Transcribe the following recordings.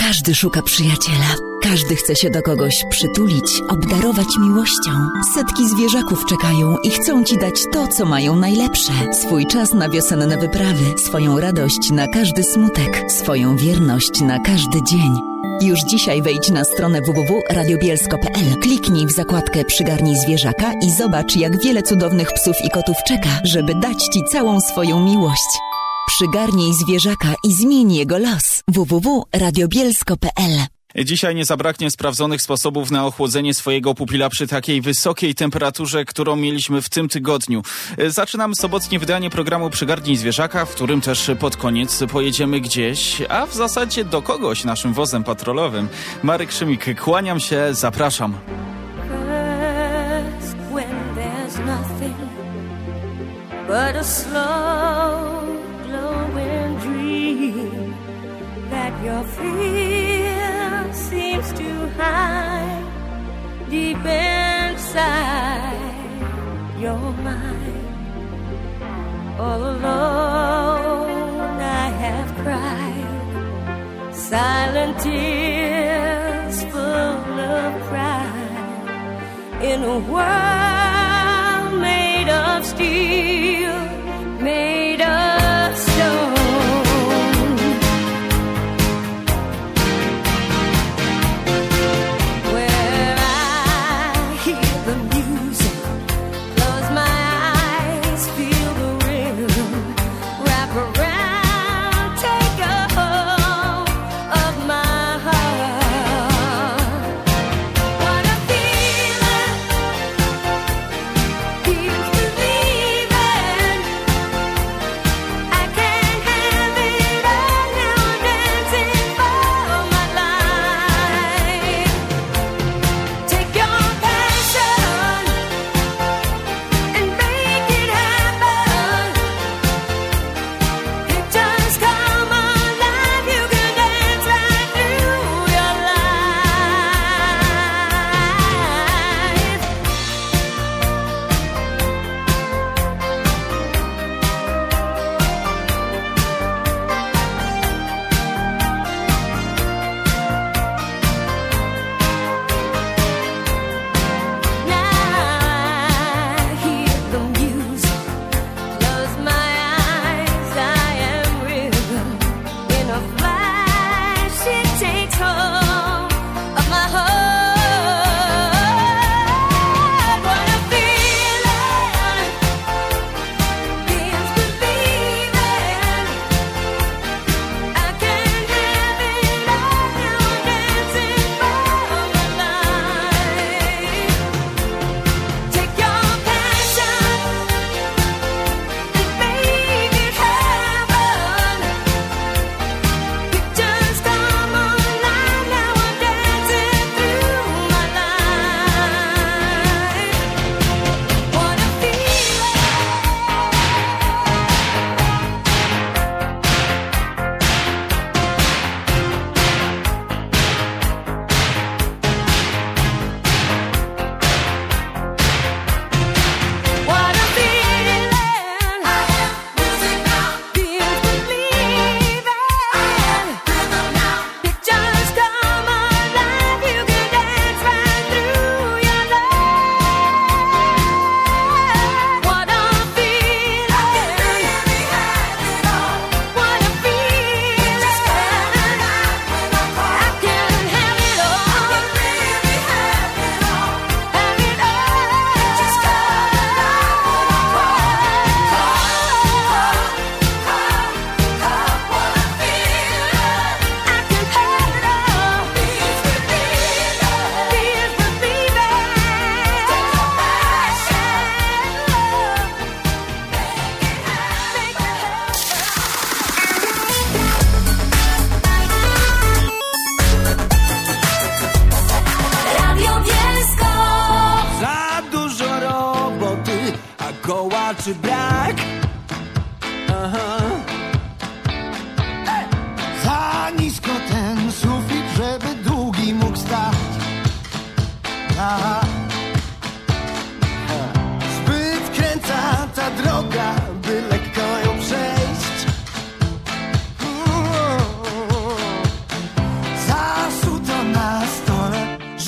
Każdy szuka przyjaciela. Każdy chce się do kogoś przytulić, obdarować miłością. Setki zwierzaków czekają i chcą Ci dać to, co mają najlepsze. Swój czas na wiosenne wyprawy, swoją radość na każdy smutek, swoją wierność na każdy dzień. Już dzisiaj wejdź na stronę www.radiobielsko.pl, kliknij w zakładkę Przygarnij zwierzaka i zobacz, jak wiele cudownych psów i kotów czeka, żeby dać Ci całą swoją miłość. Przygarnij zwierzaka i zmień jego los. www.radiobielsko.pl. Dzisiaj nie zabraknie sprawdzonych sposobów na ochłodzenie swojego pupila przy takiej wysokiej temperaturze, którą mieliśmy w tym tygodniu. Zaczynamy sobotnie wydanie programu Przygarnij zwierzaka, w którym też pod koniec pojedziemy gdzieś, a w zasadzie do kogoś naszym wozem patrolowym. Marek Szymik, kłaniam się, zapraszam. Seems to hide deep inside your mind. All alone I have cried silent tears full of pride in a world made of steel, made of stone.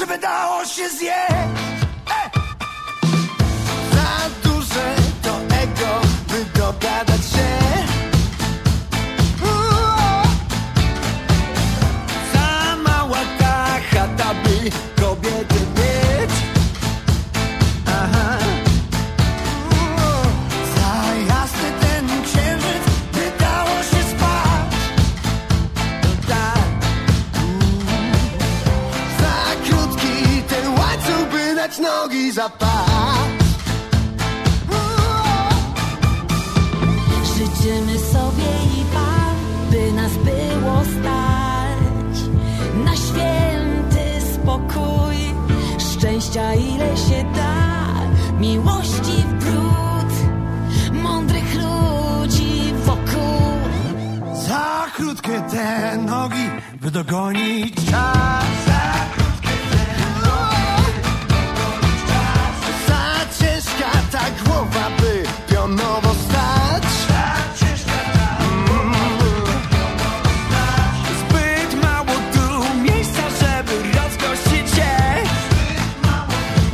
żeby dało się zjeść. Za duże to ego, by dogadać się. Za mała ta chata, by kobiety mieć. Aha. Za jasny ten księżyc, by dało się spać. Tak. Za krótki ten łańcuch, by dać nogi za pas. Życzymy sobie i Wam, by nas było stać na święty spokój, szczęścia ile się da, miłości w bród, mądrych ludzi wokół. Za krótkie te nogi, by dogonić czas. Za krótkie te nogi, by dogonić czas. Za ciężka ta głowa, by pionowo stać. Za ciężka ta głowa, by pionowo stać. Zbyt mało tu miejsca, żeby rozgościć się. Zbyt mało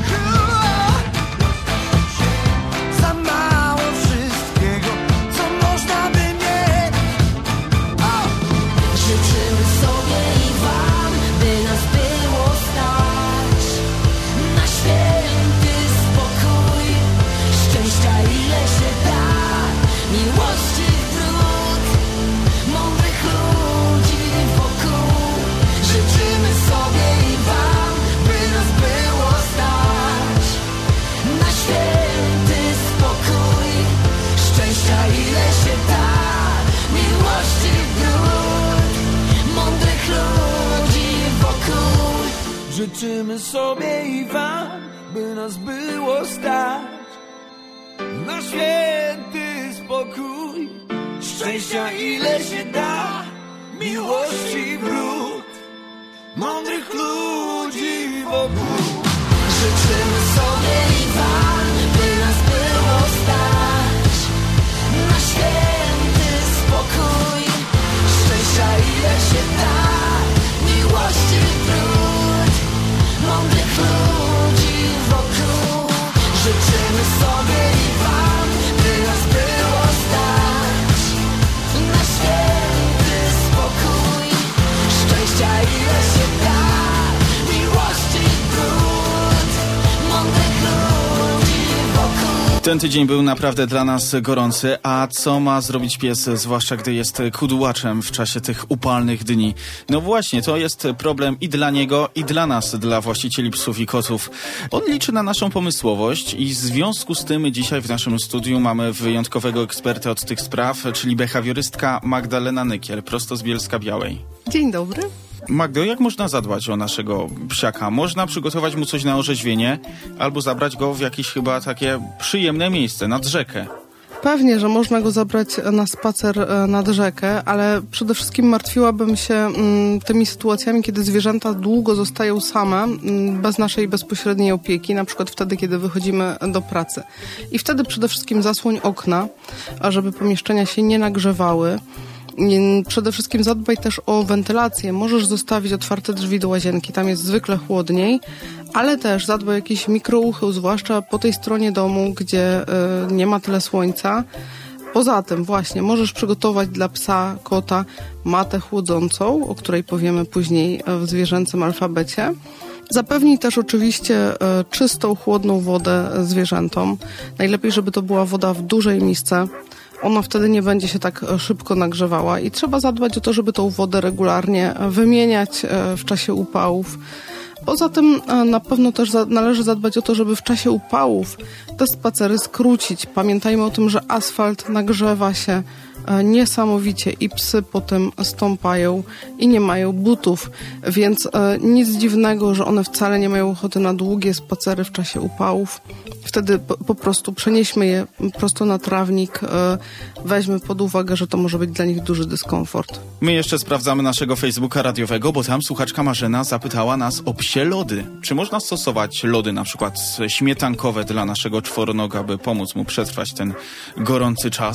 tu za mało wszystkiego, co można by mieć. Życzymy sobie i Wam, by nas było stać na święty spokój, szczęścia ile się da, miłości w bród, mądrych ludzi wokół. Życzymy sobie i Wam, by nas było stać na święty spokój, szczęścia ile się da, miłości w bród, mądrych ludzi wokół. Życzymy sobie i wam, by nas było stać na święty spokój, szczęścia ile się da, miłości wrót, mądrych ludzi wokół. Życzymy sobie i Wam, by nas było stać na święty spokój, szczęścia ile się da, miłości wrót, mądrych ludzi wokół. Życzymy sobie i Wam, by nas było stać na święty spokój, szczęścia ile się da, miłości wrót, mądrych ludzi wokół. Ten tydzień był naprawdę dla nas gorący, a co ma zrobić pies, zwłaszcza gdy jest kudłaczem w czasie tych upalnych dni? No właśnie, to jest problem i dla niego, i dla nas, dla właścicieli psów i kotów. On liczy na naszą pomysłowość i w związku z tym dzisiaj w naszym studiu mamy wyjątkowego eksperta od tych spraw, czyli behawiorystka Magdalena Nykiel, prosto z Bielska-Białej. Dzień dobry. Magdo, jak można zadbać o naszego psiaka? Można przygotować mu coś na orzeźwienie albo zabrać go w jakieś chyba takie przyjemne miejsce, nad rzekę. Pewnie, że można go zabrać na spacer nad rzekę, ale przede wszystkim martwiłabym się tymi sytuacjami, kiedy zwierzęta długo zostają same, bez naszej bezpośredniej opieki, na przykład wtedy, kiedy wychodzimy do pracy. I wtedy przede wszystkim zasłoń okna, żeby pomieszczenia się nie nagrzewały. Przede wszystkim zadbaj też o wentylację. Możesz zostawić otwarte drzwi do łazienki, tam jest zwykle chłodniej, ale też zadbaj o jakiś mikrouchył, zwłaszcza po tej stronie domu, gdzie nie ma tyle słońca. Poza tym właśnie możesz przygotować dla psa, kota matę chłodzącą, o której powiemy później w zwierzęcym alfabecie. Zapewnij też oczywiście czystą, chłodną wodę zwierzętom. Najlepiej, żeby to była woda w dużej misce. Ona wtedy nie będzie się tak szybko nagrzewała i trzeba zadbać o to, żeby tą wodę regularnie wymieniać w czasie upałów. Poza tym na pewno też należy zadbać o to, żeby w czasie upałów te spacery skrócić. Pamiętajmy o tym, że asfalt nagrzewa się niesamowicie i psy potem stąpają i nie mają butów, więc nic dziwnego, że one wcale nie mają ochoty na długie spacery w czasie upałów. Wtedy po prostu przenieśmy je prosto na trawnik, weźmy pod uwagę, że to może być dla nich duży dyskomfort. My jeszcze sprawdzamy naszego Facebooka radiowego, bo tam słuchaczka Marzena zapytała nas o psie lody. Czy można stosować lody na przykład śmietankowe dla naszego czworonoga, by pomóc mu przetrwać ten gorący czas?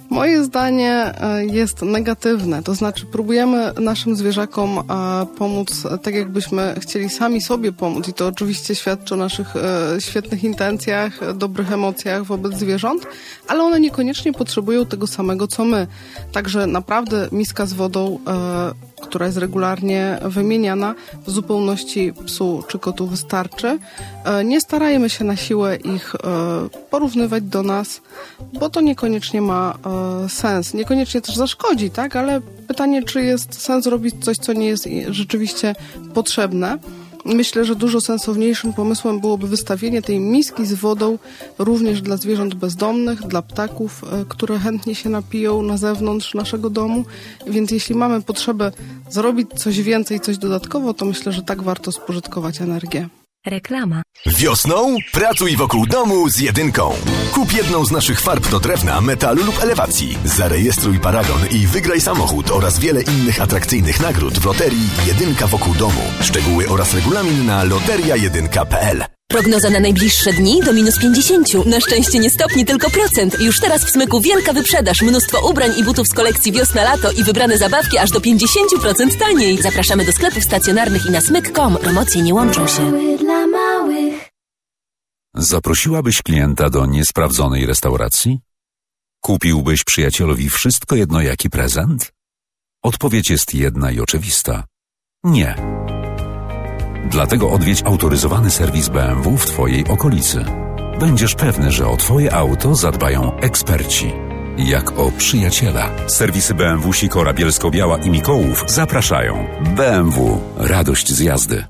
Moje zdanie jest negatywne, to znaczy próbujemy naszym zwierzakom pomóc tak, jakbyśmy chcieli sami sobie pomóc i to oczywiście świadczy o naszych świetnych intencjach, dobrych emocjach wobec zwierząt, ale one niekoniecznie potrzebują tego samego, co my. Także naprawdę miska z wodą, która jest regularnie wymieniana, w zupełności psu czy kotu wystarczy. Nie starajmy się na siłę ich porównywać do nas, bo to niekoniecznie ma sens. Niekoniecznie też zaszkodzi, tak? Ale pytanie, czy jest sens robić coś, co nie jest rzeczywiście potrzebne. Myślę, że dużo sensowniejszym pomysłem byłoby wystawienie tej miski z wodą również dla zwierząt bezdomnych, dla ptaków, które chętnie się napiją na zewnątrz naszego domu. Więc jeśli mamy potrzebę zrobić coś więcej, coś dodatkowo, to myślę, że tak warto spożytkować energię. Reklama. Wiosną pracuj wokół domu z Jedynką. Kup jedną z naszych farb do drewna, metalu lub elewacji. Zarejestruj paragon i wygraj samochód oraz wiele innych atrakcyjnych nagród w loterii Jedynka wokół domu. Szczegóły oraz regulamin na loteriajedynka.pl. Prognoza na najbliższe dni do -50. Na szczęście nie stopni, tylko procent. Już teraz w Smyku wielka wyprzedaż. Mnóstwo ubrań i butów z kolekcji wiosna-lato i wybrane zabawki aż do 50% taniej. Zapraszamy do sklepów stacjonarnych i na smyk.com. Promocje nie łączą się. Dla małych. Zaprosiłabyś klienta do niesprawdzonej restauracji? Kupiłbyś przyjacielowi wszystko jedno jaki prezent? Odpowiedź jest jedna i oczywista. Nie. Dlatego odwiedź autoryzowany serwis BMW w Twojej okolicy. Będziesz pewny, że o Twoje auto zadbają eksperci. Jak o przyjaciela. Serwisy BMW Sikora, Bielsko-Biała i Mikołów zapraszają. BMW. Radość z jazdy.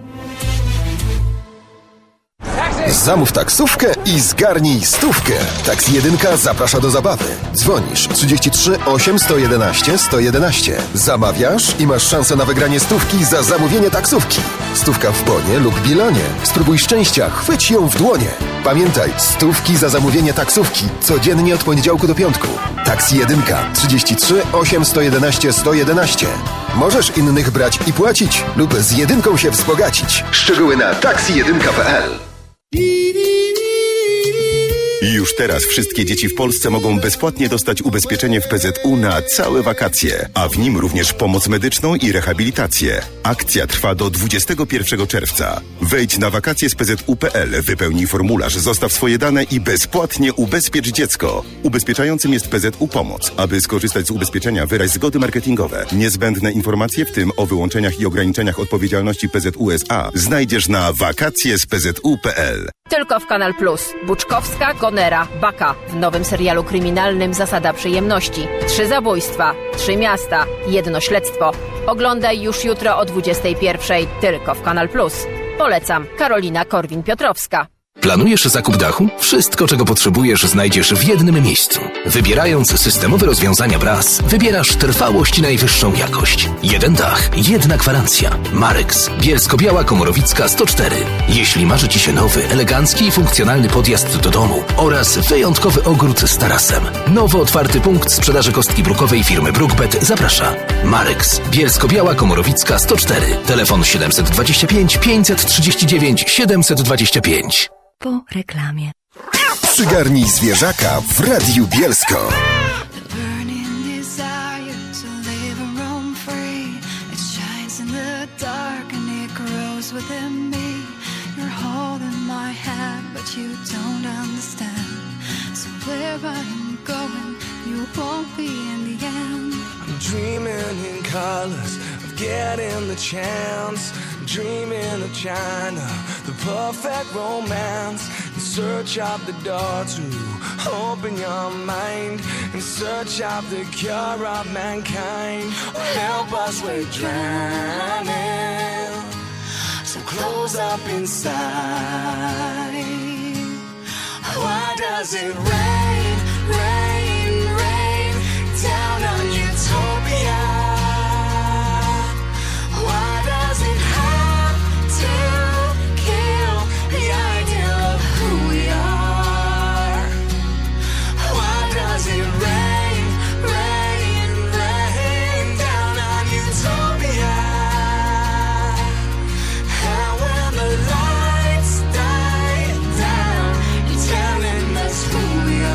Zamów taksówkę i zgarnij stówkę. Taksi Jedynka zaprasza do zabawy. Dzwonisz 33 8 111 111. Zamawiasz i masz szansę na wygranie stówki za zamówienie taksówki. Stówka w bonie lub bilonie. Spróbuj szczęścia, chwyć ją w dłonie. Pamiętaj, stówki za zamówienie taksówki codziennie od poniedziałku do piątku. Taksi Jedynka 33 8 111 111. Możesz innych brać i płacić lub z Jedynką się wzbogacić. Szczegóły na taksijedynka.pl. Już teraz wszystkie dzieci w Polsce mogą bezpłatnie dostać ubezpieczenie w PZU na całe wakacje, a w nim również pomoc medyczną i rehabilitację. Akcja trwa do 21 czerwca. Wejdź na wakacje z PZU.pl, wypełnij formularz, zostaw swoje dane i bezpłatnie ubezpiecz dziecko. Ubezpieczającym jest PZU Pomoc. Aby skorzystać z ubezpieczenia, wyraź zgody marketingowe. Niezbędne informacje, w tym o wyłączeniach i ograniczeniach odpowiedzialności PZU SA, znajdziesz na wakacje z PZU.pl. Tylko w Kanal Plus. Buczkowska, Konera, Baka. W nowym serialu kryminalnym Zasada Przyjemności. 3 zabójstwa, 3 miasta, 1 śledztwo. Oglądaj już jutro o 21:00. Tylko w Kanal Plus. Polecam. Karolina Korwin-Piotrowska. Planujesz zakup dachu? Wszystko, czego potrzebujesz, znajdziesz w jednym miejscu. Wybierając systemowe rozwiązania Bras, wybierasz trwałość i najwyższą jakość. Jeden dach, jedna gwarancja. Marex, Bielsko-Biała, Komorowicka 104. Jeśli marzy Ci się nowy, elegancki i funkcjonalny podjazd do domu oraz wyjątkowy ogród z tarasem. Nowo otwarty punkt sprzedaży kostki brukowej firmy Brookbet zaprasza. Marex, Bielsko-Biała, Komorowicka 104. Telefon 725 539 725. Po reklamie. Przygarnij zwierzaka w Radiu Bielsko. Getting the chance, dreaming of China, the perfect romance, in search of the door to open your mind, in search of the cure of mankind. Help us, we're drowning, so close up inside. Why does it rain, rain, rain down on utopia? Why does it have to kill the idea of who we are? Why does it rain, rain, rain down on utopia? And when the lights die down, you're telling us who we are.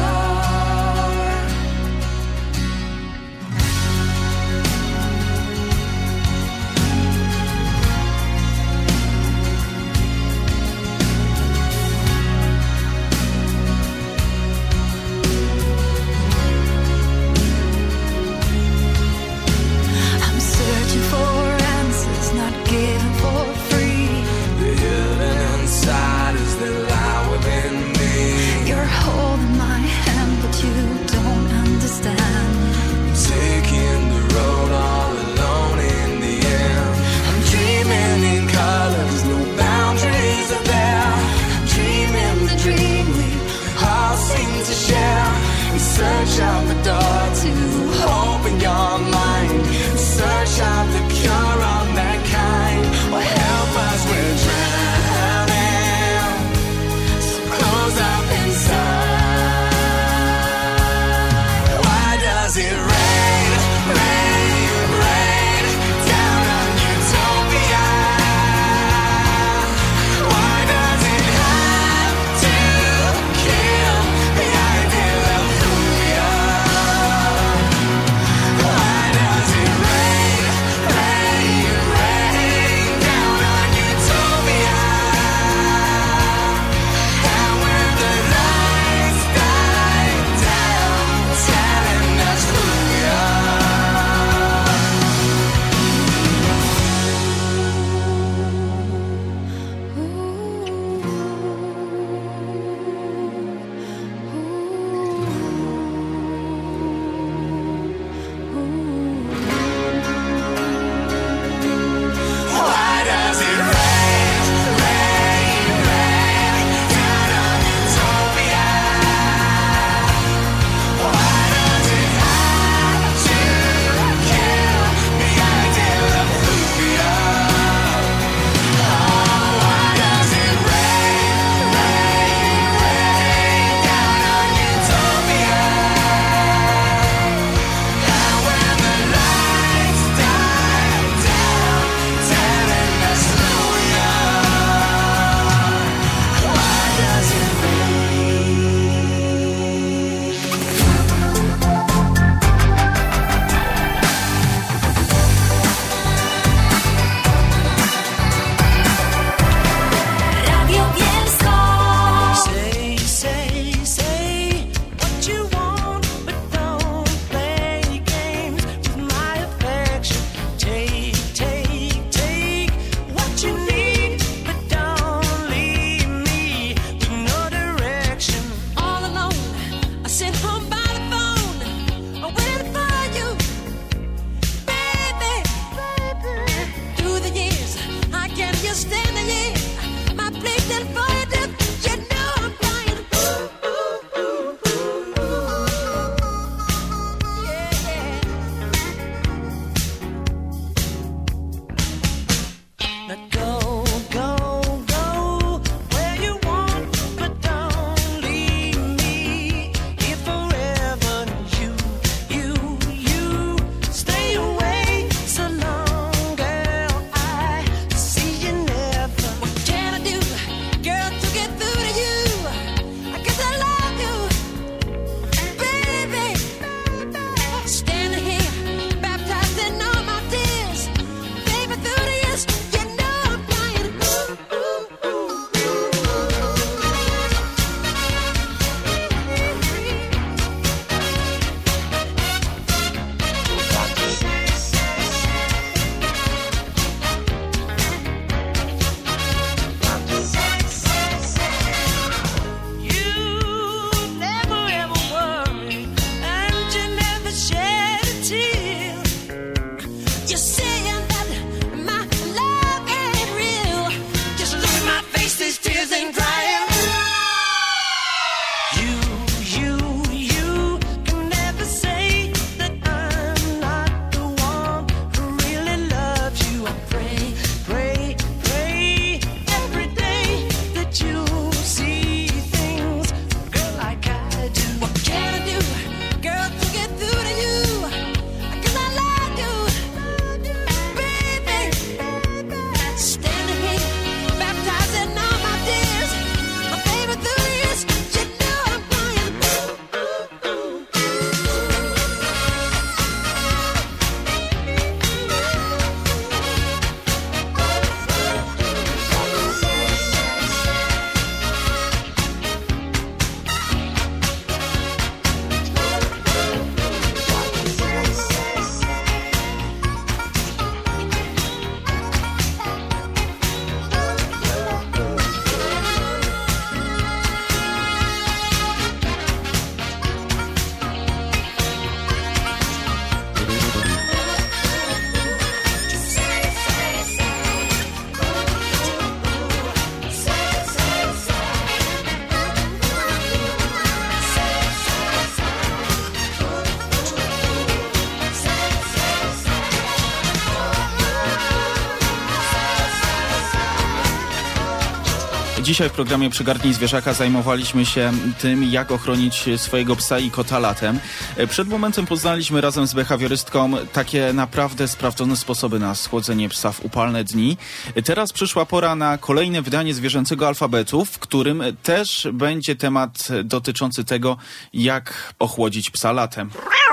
Dzisiaj w programie Przygarnij Zwierzaka zajmowaliśmy się tym, jak ochronić swojego psa i kota latem. Przed momentem poznaliśmy razem z behawiorystką takie naprawdę sprawdzone sposoby na schłodzenie psa w upalne dni. Teraz przyszła pora na kolejne wydanie zwierzęcego alfabetu, w którym też będzie temat dotyczący tego, jak ochłodzić psa latem.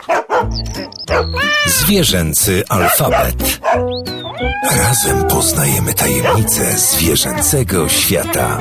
Zwierzęcy alfabet. Razem poznajemy tajemnice zwierzęcego świata.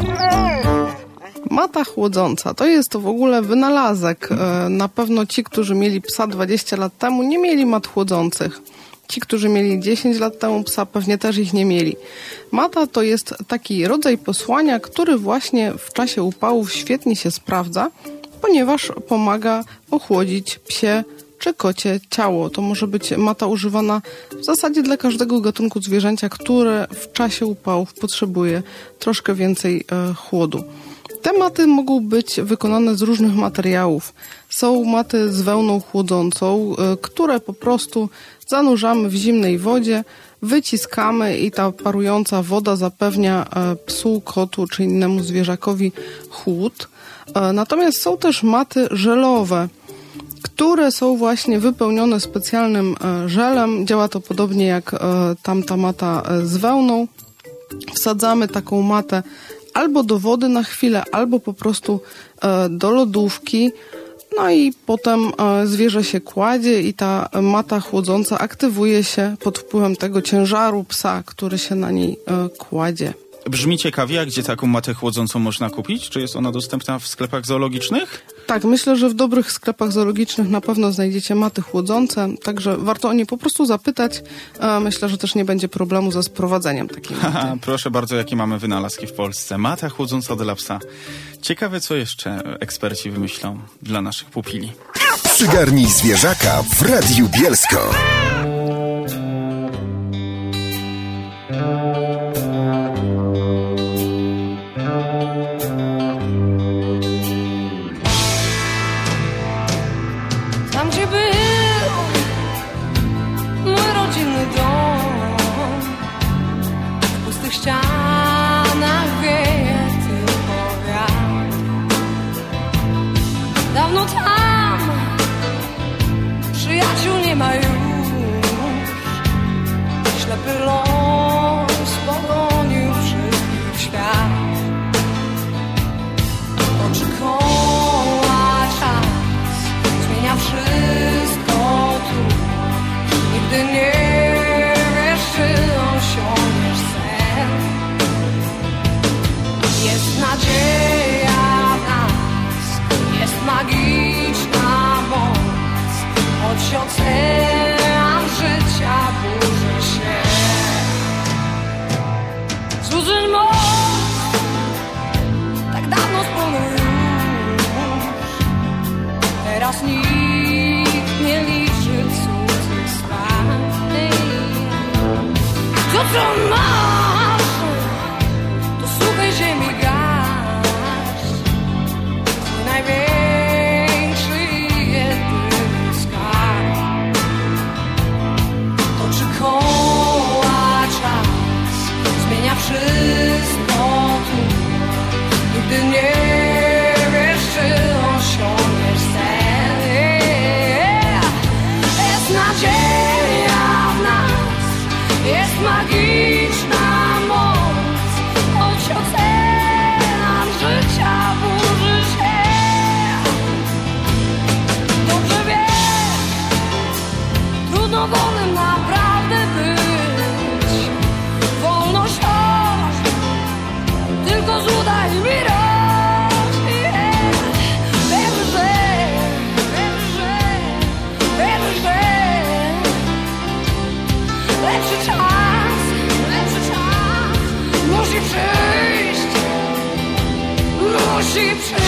Mata chłodząca to jest w ogóle wynalazek. Na pewno ci, którzy mieli psa 20 lat temu, nie mieli mat chłodzących. Ci, którzy mieli 10 lat temu psa, pewnie też ich nie mieli. Mata to jest taki rodzaj posłania, który właśnie w czasie upałów świetnie się sprawdza, ponieważ pomaga ochłodzić psie czy kocie ciało. To może być mata używana w zasadzie dla każdego gatunku zwierzęcia, które w czasie upałów potrzebuje troszkę więcej chłodu. Te maty mogą być wykonane z różnych materiałów. Są maty z wełną chłodzącą, które po prostu zanurzamy w zimnej wodzie, wyciskamy i ta parująca woda zapewnia psu, kotu czy innemu zwierzakowi chłód. Natomiast są też maty żelowe, które są właśnie wypełnione specjalnym żelem. Działa to podobnie jak tamta mata z wełną. Wsadzamy taką matę albo do wody na chwilę, albo po prostu do lodówki. No i potem zwierzę się kładzie i ta mata chłodząca aktywuje się pod wpływem tego ciężaru psa, który się na niej kładzie. Brzmi ciekawie, a gdzie taką matę chłodzącą można kupić? Czy jest ona dostępna w sklepach zoologicznych? Tak, myślę, że w dobrych sklepach zoologicznych na pewno znajdziecie maty chłodzące, także warto o nie po prostu zapytać. Myślę, że też nie będzie problemu ze sprowadzeniem takiej maty. Proszę bardzo, jakie mamy wynalazki w Polsce. Mata chłodząca dla psa. Ciekawe, co jeszcze eksperci wymyślą dla naszych pupili. Przygarnij zwierzaka w Radiu Bielsko. Tam, gdzie był mój rodzinny dom, w pustych ścianach wieje tylko wiatr. Dawno tam przyjaciół nie ma już. Ślepy los pogonił wszystkich w świat. Oczy koła czas zmienia wszystko tu. Nigdy nie wiesz, czy osiągniesz cel. Jest nadzieja w nas, jest magiczna moc. Choć ocean życia burzy się. Złudzeń most, tak dawno spłonął już. Teraz nikt nie liczy cudzych spraw. To co masz, to słuchaj ziemi garść. Twój największy i jedyny skarb. Toczy koła czas, zmienia wszystko tu. Nigdy nie wiesz, czy osiągniesz cel. Jest nadzieja w nas, jest magiczna moc. Choć ocean życia burzy się. Dobrze wiesz, trudno wolnym naprawdę być. Wolność to tylko złudaj mi rośnie. Wierzę, lepszy czas musi przyjść, musi przyjść.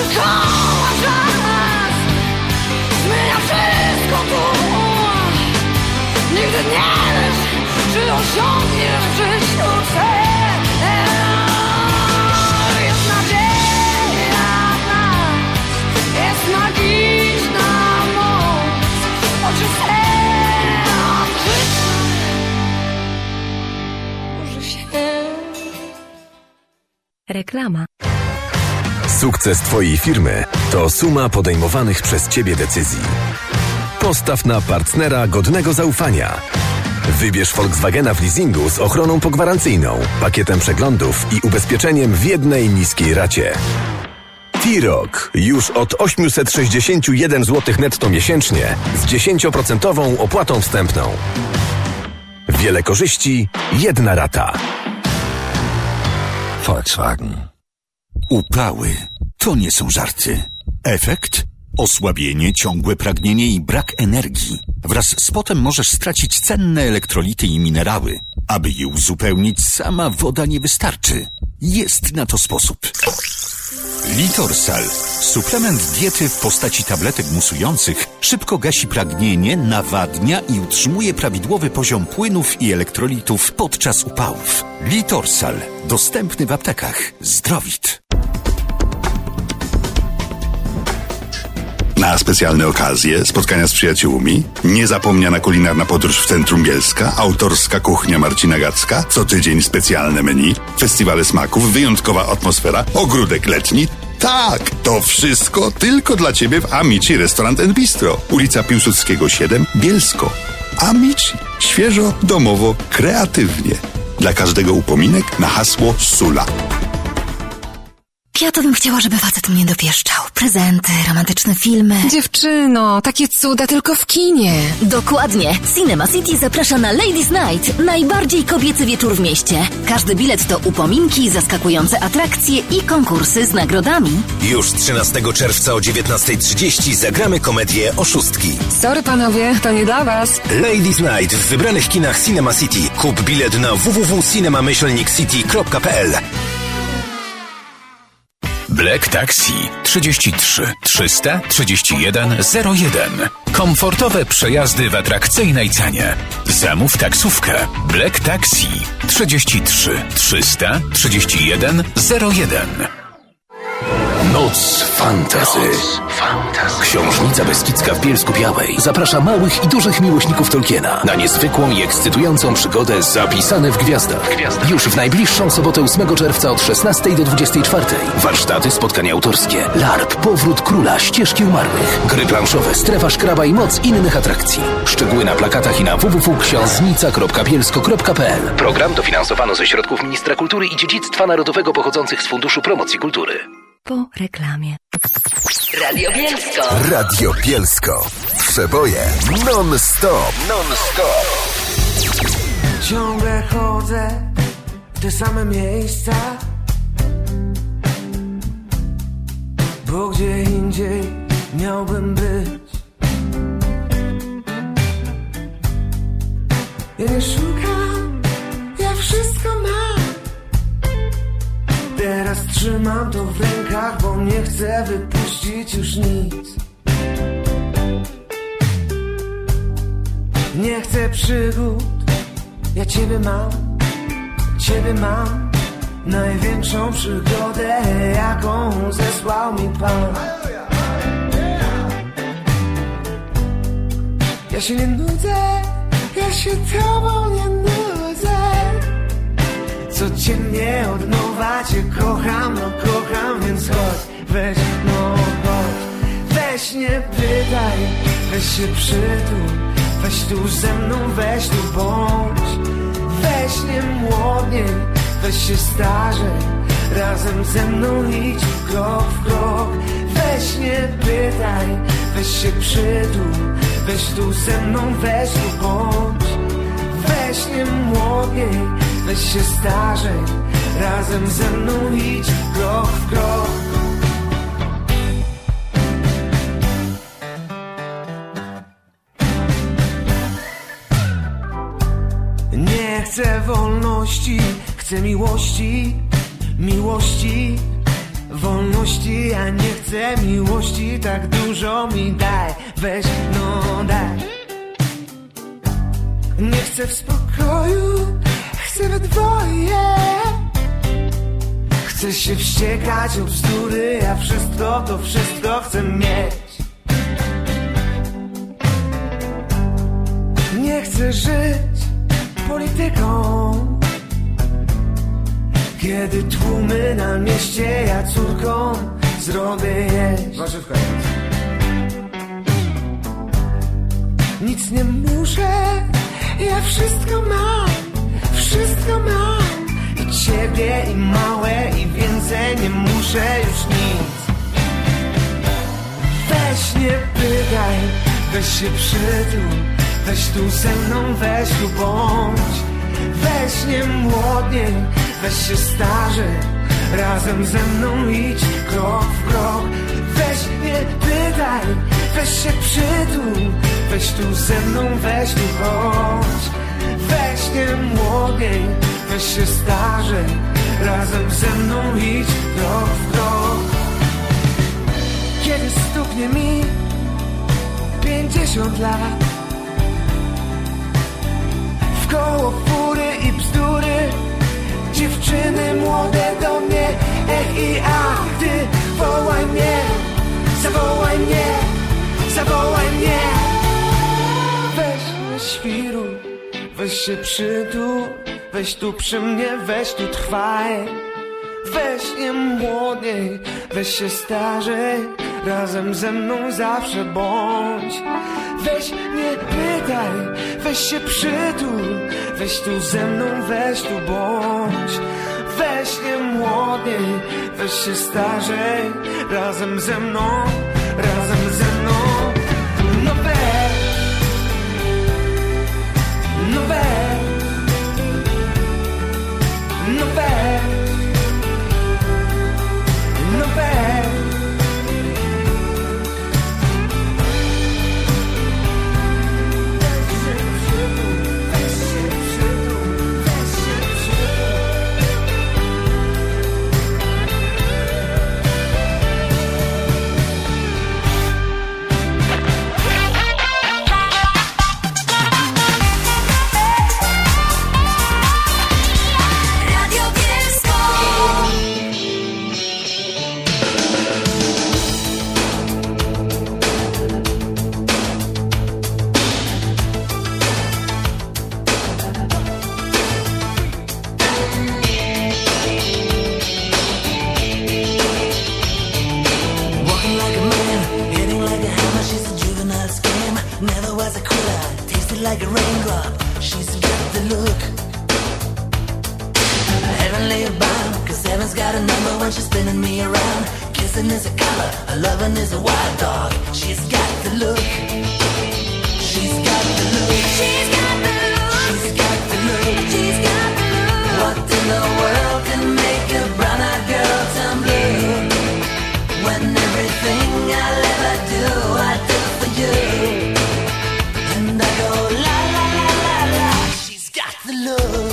dookoła czas zmienia wszystko tu. Nigdy nie wiesz, czy osiągniesz w życiu cel. Jest nadzieja w nas, jest magiczna moc. Oczy serc życia może się. Reklama. Sukces Twojej firmy to suma podejmowanych przez Ciebie decyzji. Postaw na partnera godnego zaufania. Wybierz Volkswagena w leasingu z ochroną pogwarancyjną, pakietem przeglądów i ubezpieczeniem w jednej niskiej racie. T-Roc już od 861 zł netto miesięcznie z 10% opłatą wstępną. Wiele korzyści, jedna rata. Volkswagen. Upały to nie są żarty. Efekt? Osłabienie, ciągłe pragnienie i brak energii. Wraz z potem możesz stracić cenne elektrolity i minerały. Aby je uzupełnić, sama woda nie wystarczy. Jest na to sposób. Litorsal. Suplement diety w postaci tabletek musujących szybko gasi pragnienie, nawadnia i utrzymuje prawidłowy poziom płynów i elektrolitów podczas upałów. Litorsal. Dostępny w aptekach. Zdrowit. Na specjalne okazje, spotkania z przyjaciółmi, niezapomniana kulinarna podróż w centrum Bielska, autorska kuchnia Marcina Gacka, co tydzień specjalne menu, festiwale smaków, wyjątkowa atmosfera, ogródek letni. Tak, to wszystko tylko dla Ciebie w Amici Restaurant & Bistro. Ulica Piłsudskiego 7, Bielsko. Amici. Świeżo, domowo, kreatywnie. Dla każdego upominek na hasło Sula. Ja to bym chciała, żeby facet mnie dopieszczał. Prezenty, romantyczne filmy. Dziewczyno, takie cuda tylko w kinie. Dokładnie. Cinema City zaprasza na Ladies Night. Najbardziej kobiecy wieczór w mieście. Każdy bilet to upominki, zaskakujące atrakcje i konkursy z nagrodami. Już 13 czerwca o 19:30 zagramy komedię Oszustki. Sorry panowie, to nie dla was. Ladies Night w wybranych kinach Cinema City. Kup bilet na www.cinema-city.pl. Black Taxi 33 331 01. Komfortowe przejazdy w atrakcyjnej cenie. Zamów taksówkę. Black Taxi 33 331 01. Noc Fantasy. Książnica Beskidzka w Bielsku-Białej zaprasza małych i dużych miłośników Tolkiena na niezwykłą i ekscytującą przygodę Zapisane w Gwiazdach. Już w najbliższą sobotę 8 czerwca od 16 do 24. Warsztaty, spotkania autorskie, LARP, Powrót Króla, Ścieżki Umarłych, gry planszowe, Strefa Szkraba i moc innych atrakcji. Szczegóły na plakatach i na www.książnica.bielsko.pl. Program dofinansowano ze środków Ministra Kultury i Dziedzictwa Narodowego pochodzących z Funduszu Promocji Kultury. Po reklamie. Radio Bielsko. Radio Bielsko. Przeboje non-stop. Non-stop. Ciągle chodzę w te same miejsca, bo gdzie indziej miałbym być. Ja nie szukam, ja wszystko mam. Teraz trzymam to w rękach, bo nie chcę wypuścić już nic. Nie chcę przygód, ja Ciebie mam. Największą przygodę, jaką zesłał mi Pan. Ja się nie nudzę, ja się Tobą nie nudzę. Codziennie od nowa Cię kocham, no kocham, więc chodź, weź, no chodź. Weź nie pytaj, weź się przytul, weź tu ze mną, weź tu bądź. Weź nie młodniej, weź się starzej, razem ze mną idź krok w krok. Weź nie pytaj, weź się przytul, weź tu ze mną, weź tu bądź. Weź nie młodniej, weź się starzej, razem ze mną idź krok w krok. Nie chcę wolności, chcę miłości, miłości. wolności, ja nie chcę miłości, tak dużo mi daj, weź, no daj. Nie chcę w spokoju, chcę we dwoje. Chcę się wściekać o bzdury, ja wszystko, to wszystko chcę mieć. Nie chcę żyć polityką, kiedy tłumy na mieście, ja córką zrobię jeść. Warzywka jest. Nic nie muszę, ja wszystko mam. I ciebie, i małe, i więcej nie muszę już nic. Weź nie pytaj, weź się przytul, weź tu ze mną, weź tu bądź. Weź nie młodniej, weź się starzej, razem ze mną idź krok w krok. Weź nie pytaj, weź się przytul, weź tu ze mną, weź tu chodź. Weź nie młodniej, weź się starzej, razem ze mną idź krok w krok. Kiedy stuknie mi 50 lat, wkoło fury i bzdury, dziewczyny młode do mnie, i a, ty wołaj mnie, zawołaj mnie, zawołaj mnie. Weź nie świruj, weź się przytul, weź tu przy mnie, weź tu trwaj. Weź nie młodniej, weź się starzej, razem ze mną zawsze bądź. Weź nie pytaj, weź się przytul, weź tu ze mną, weź tu bądź. Weź nie młodniej, weź się starzej, razem ze mną, razem ze mną. No weź, no weź, no weź, no weź. Like a raindrop, she's got the look. Heavenly bound, cause heaven's got a number when she's spinning me around. Kissing is a color, a loving is a wild dog. She's got the look. She's got the look. She's got the look. She's got the look. She's got the look. What in the world can make a brown-eyed girl turn blue? When everything I'll ever do, I do for you. And I go la la la la la. She's got the look.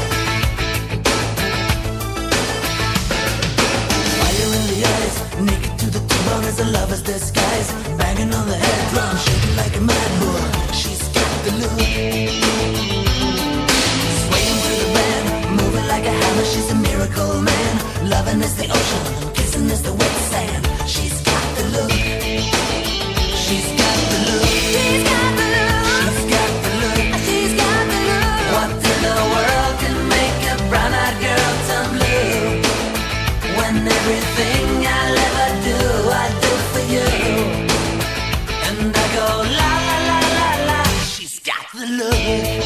Fire in the eyes, naked to the bone as a lover's disguise. Banging on the head drum, shaking like a mad bull. She's got the look. Swaying through the band, moving like a hammer. She's a miracle man. Loving is the ocean, kissing is the wet sand. She's got the look. She's got the look. She's got the look. What in the world can make a brown-eyed girl turn blue? When everything I'll ever do, I do for you. And I go la la la la la. She's got the look.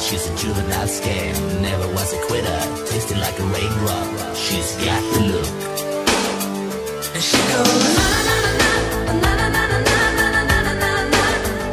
she's a juvenile scam. Never was a quitter, tasted like a raindrop. She's got the look. And she goes na na na na na na na na na na na na na na na.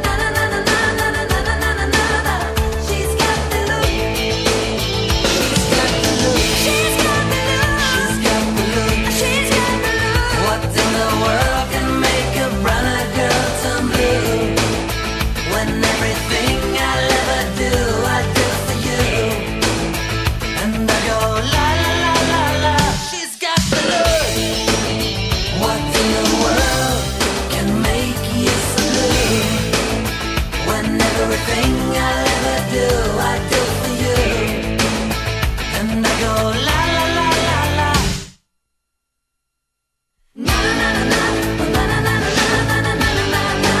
She's got the look. She's got the look. She's got the look. She's got the look. What in the world can make a brown-eyed girl turn blue? When everything I'll ever do, I do for you. And I go la la la la la. She's got the look. What in the world can make you so blue? When everything I'll ever do, I do for you. And I go la la la la la. Na na na na na na na na na na na na na.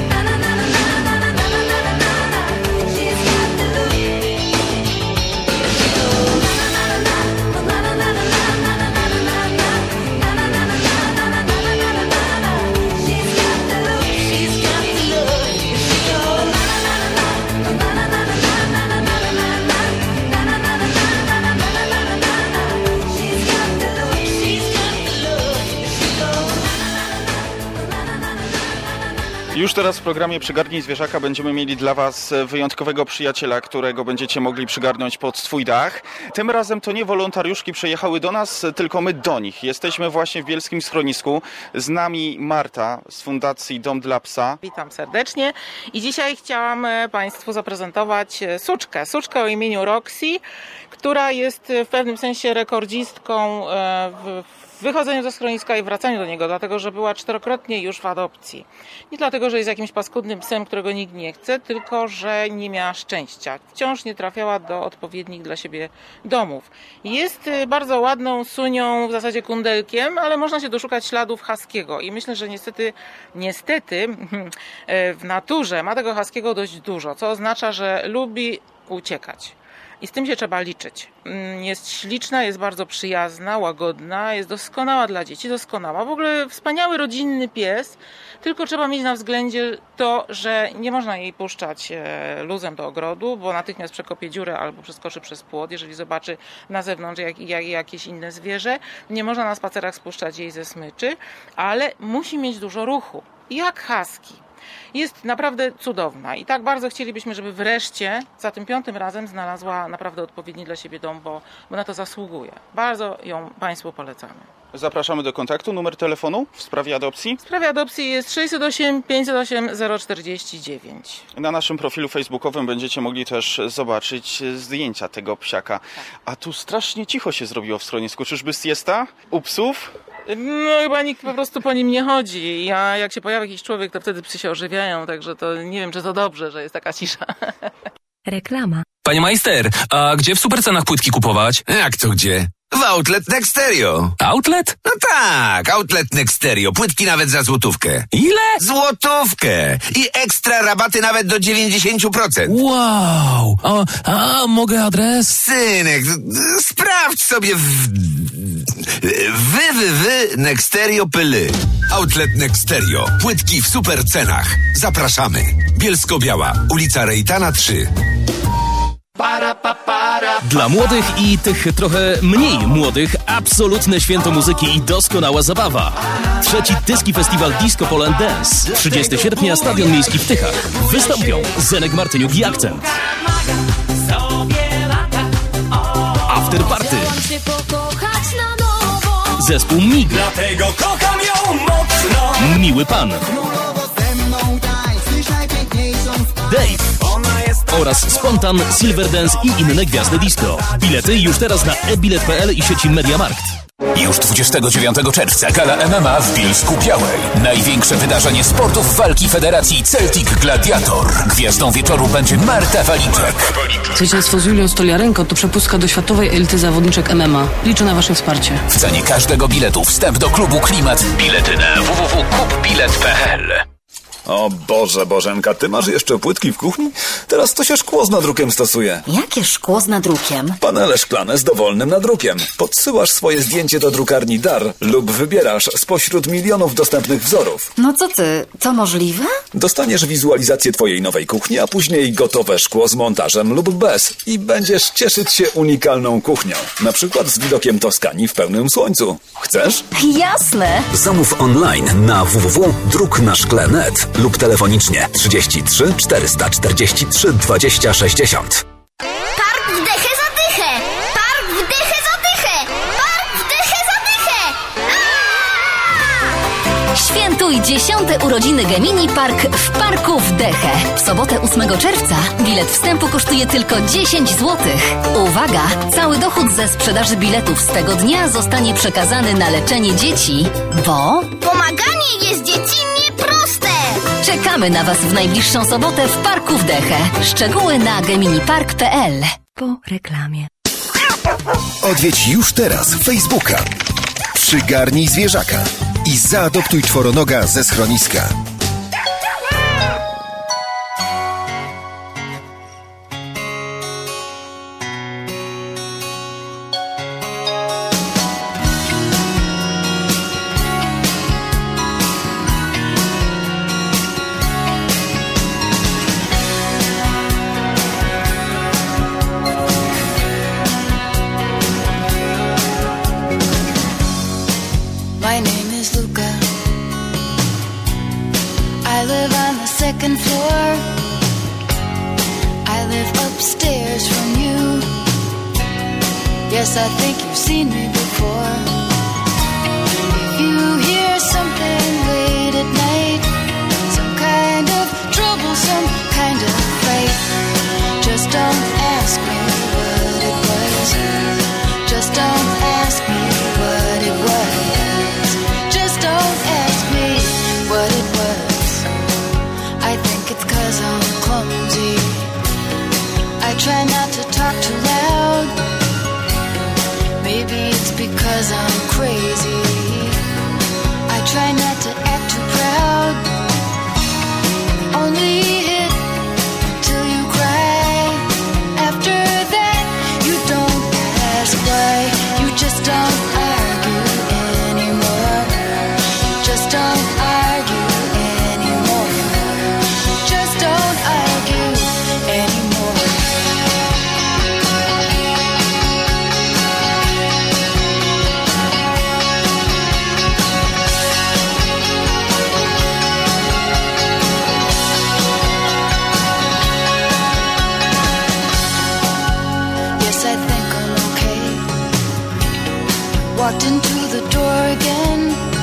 She's got the look. She goes na na na na na na na na na na na na. She's got the look. She's got the look. She goes na na na na na na na na na na na. She's got the look. She's got the look. She goes na na na na na. Już teraz w programie Przygarnij Zwierzaka będziemy mieli dla Was wyjątkowego przyjaciela, którego będziecie mogli przygarnąć pod swój dach. Tym razem to nie wolontariuszki przyjechały do nas, tylko my do nich. Jesteśmy właśnie w bielskim schronisku. Z nami Marta z Fundacji Dom dla Psa. Witam serdecznie i dzisiaj chciałam Państwu zaprezentować suczkę o imieniu Roxy, która jest w pewnym sensie rekordzistką w wychodzeniu ze schroniska i wracaniu do niego, dlatego że była 4-krotnie już w adopcji. Nie dlatego, że jest jakimś paskudnym psem, którego nikt nie chce, tylko że nie miała szczęścia. Wciąż nie trafiała do odpowiednich dla siebie domów. Jest bardzo ładną sunią, w zasadzie kundelkiem, ale można się doszukać śladów huskiego i myślę, że niestety w naturze ma tego huskiego dość dużo, co oznacza, że lubi uciekać. I z tym się trzeba liczyć. Jest śliczna, jest bardzo przyjazna, łagodna, jest doskonała dla dzieci, doskonała. W ogóle wspaniały rodzinny pies, tylko trzeba mieć na względzie to, że nie można jej puszczać luzem do ogrodu, bo natychmiast przekopie dziurę albo przeskoczy przez płot, jeżeli zobaczy na zewnątrz jakieś inne zwierzę. Nie można na spacerach spuszczać jej ze smyczy, ale musi mieć dużo ruchu, jak husky. Jest naprawdę cudowna i tak bardzo chcielibyśmy, żeby wreszcie za tym 5. razem znalazła naprawdę odpowiedni dla siebie dom, bo na to zasługuje. Bardzo ją Państwu polecamy. Zapraszamy do kontaktu. Numer telefonu w sprawie adopcji? W sprawie adopcji jest 608 508 049. Na naszym profilu facebookowym będziecie mogli też zobaczyć zdjęcia tego psiaka. A tu strasznie cicho się zrobiło w schronisku. Czyżby siesta u psów? No chyba nikt po prostu po nim nie chodzi. Jak się pojawia jakiś człowiek, to wtedy psy się ożywiają, także to nie wiem, czy to dobrze, że jest taka cisza. Reklama. Panie majster, a gdzie w supercenach płytki kupować? Jak to gdzie? W Outlet Nexterio. Outlet? No tak, Outlet Nexterio. Płytki nawet za złotówkę. Ile? Złotówkę! I ekstra rabaty nawet do 90%. Wow! A mogę adres? Synek, sprawdź sobie Nexterio.pl. Outlet Nexterio. Płytki w super cenach. Zapraszamy. Bielsko-Biała, ulica Rejtana 3. Dla młodych i tych trochę mniej młodych absolutne święto muzyki i doskonała zabawa. 3. Tyski Festiwal Disco Polo and Dance. 30 sierpnia Stadion Miejski w Tychach. Wystąpią Zenek Martyniuk i Akcent. After Party. Zespół Mig. Dlatego kocham ją mocno. Miły Pan. Dave oraz Spontan, Silverdance i inne gwiazdy disco. Bilety już teraz na ebilet.pl i sieci Mediamarkt. Już 29 czerwca gala MMA w Bielsku-Białej. Największe wydarzenie sportów walki Federacji Celtic Gladiator. Gwiazdą wieczoru będzie Marta Waliczek. Zwycięstwo z Julią Stoliarenko to przepustka do światowej elity zawodniczek MMA. Liczę na wasze wsparcie. W cenie każdego biletu wstęp do klubu Klimat. Bilety na www.kupbilet.pl. O Boże, Bożenka, ty masz jeszcze płytki w kuchni? Teraz to się szkło z nadrukiem stosuje. Jakie szkło z nadrukiem? Panele szklane z dowolnym nadrukiem. Podsyłasz swoje zdjęcie do drukarni DAR lub wybierasz spośród milionów dostępnych wzorów. No co ty, to możliwe? Dostaniesz wizualizację twojej nowej kuchni, a później gotowe szkło z montażem lub bez. I będziesz cieszyć się unikalną kuchnią. Na przykład z widokiem Toskanii w pełnym słońcu. Chcesz? Jasne! Zamów online na www.druknaszkle.net lub telefonicznie 33 443 20 60. Park wdechę zadychę! Park wdechę zadychę! Park wdechę zadychę! Świętuj 10. urodziny Gemini Park w Parku Wdechę. W sobotę 8 czerwca bilet wstępu kosztuje tylko 10 zł. Uwaga! Cały dochód ze sprzedaży biletów z tego dnia zostanie przekazany na leczenie dzieci, bo... Pomaganie jest dziecinnie proste! Czekamy na Was w najbliższą sobotę w Parku Wdechę. Szczegóły na geminipark.pl. Po reklamie. Odwiedź już teraz Facebooka. Przygarnij zwierzaka i zaadoptuj czworonoga ze schroniska. My name is Luca. I live on the second floor. I live upstairs from you. Yes, I think you've seen me before. If you hear something late at night, some kind of trouble, some kind of fight, just don't ask me what it was. Just don't ask me what it was. Just don't ask me what it was. I think it's 'cause I'm clumsy. I try not to talk too loud. Maybe it's because I'm crazy. I try not to act too proud. Only hit till you cry. After that, you don't ask why. You just don't argue anymore. Just don't argue anymore. Just don't argue anymore. Yes, I think I'm okay. Walked into the door again.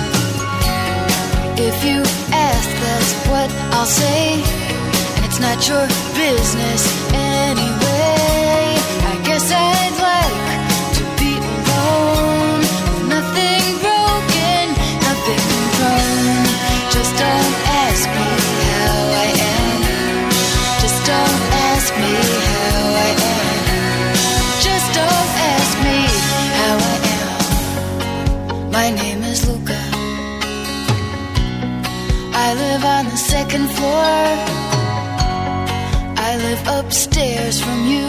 If you ask, that's what I'll say. And it's not your business anyway. I guess I'd like to be alone. With nothing broken, nothing wrong. Just don't ask me how I am. Just don't ask me how I am. Just don't ask me how I am. My name is Luca. I live on the second floor. I live upstairs from you.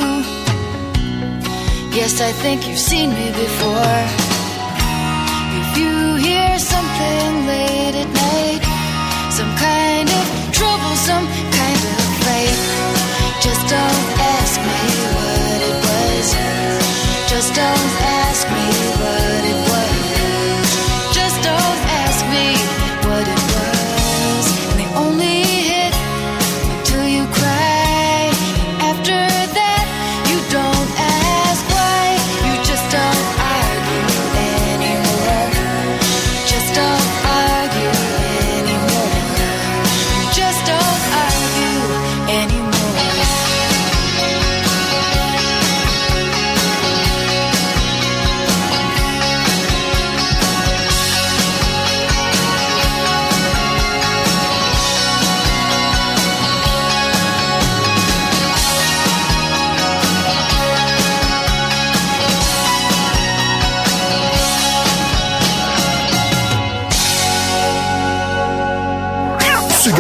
Yes, I think you've seen me before. If you hear something late at night, some kind of trouble, some kind of fight, just don't ask me what it was. Just don't ask me what it was. Just don't ask me what it was. And they only hit until you cry. After that, you don't ask why. You just don't argue anymore. Just don't argue anymore. Just don't argue anymore.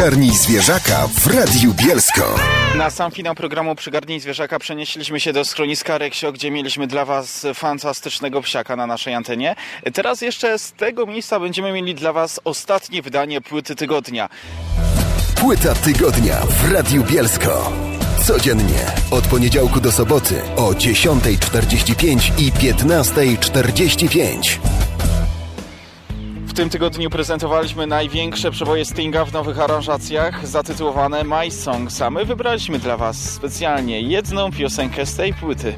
Zgarnij zwierzaka w Radiu Bielsko. Na sam finał programu Przygarnij zwierzaka przenieśliśmy się do schroniska Reksio, gdzie mieliśmy dla Was fantastycznego psiaka na naszej antenie. Teraz jeszcze z tego miejsca będziemy mieli dla Was ostatnie wydanie płyty tygodnia. Płyta tygodnia w Radiu Bielsko. Codziennie od poniedziałku do soboty o 10:45 i 15:45. W tym tygodniu prezentowaliśmy największe przeboje Stinga w nowych aranżacjach zatytułowane My Songs, a my wybraliśmy dla Was specjalnie jedną piosenkę z tej płyty.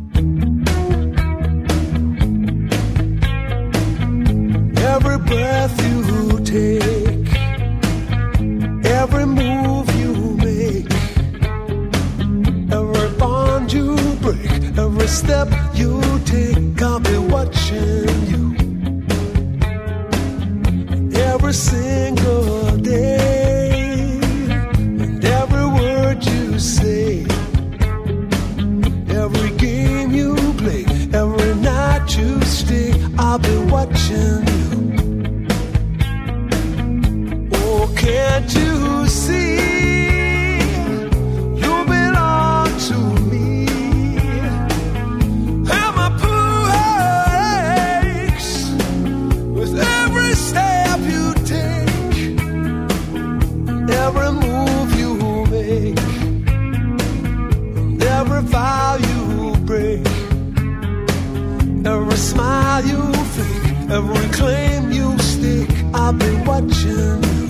Every breath you take, every move you make, every bond you break, every step you take, I'll be watching you. Every single day, and every word you say, every game you play, every night you stay, I'll be watching you. Oh, can't you see, you belong to me, and my poor aches with every step you take, every move you make, every vow you break, every smile you fake, every claim you stake, I'll be watching you.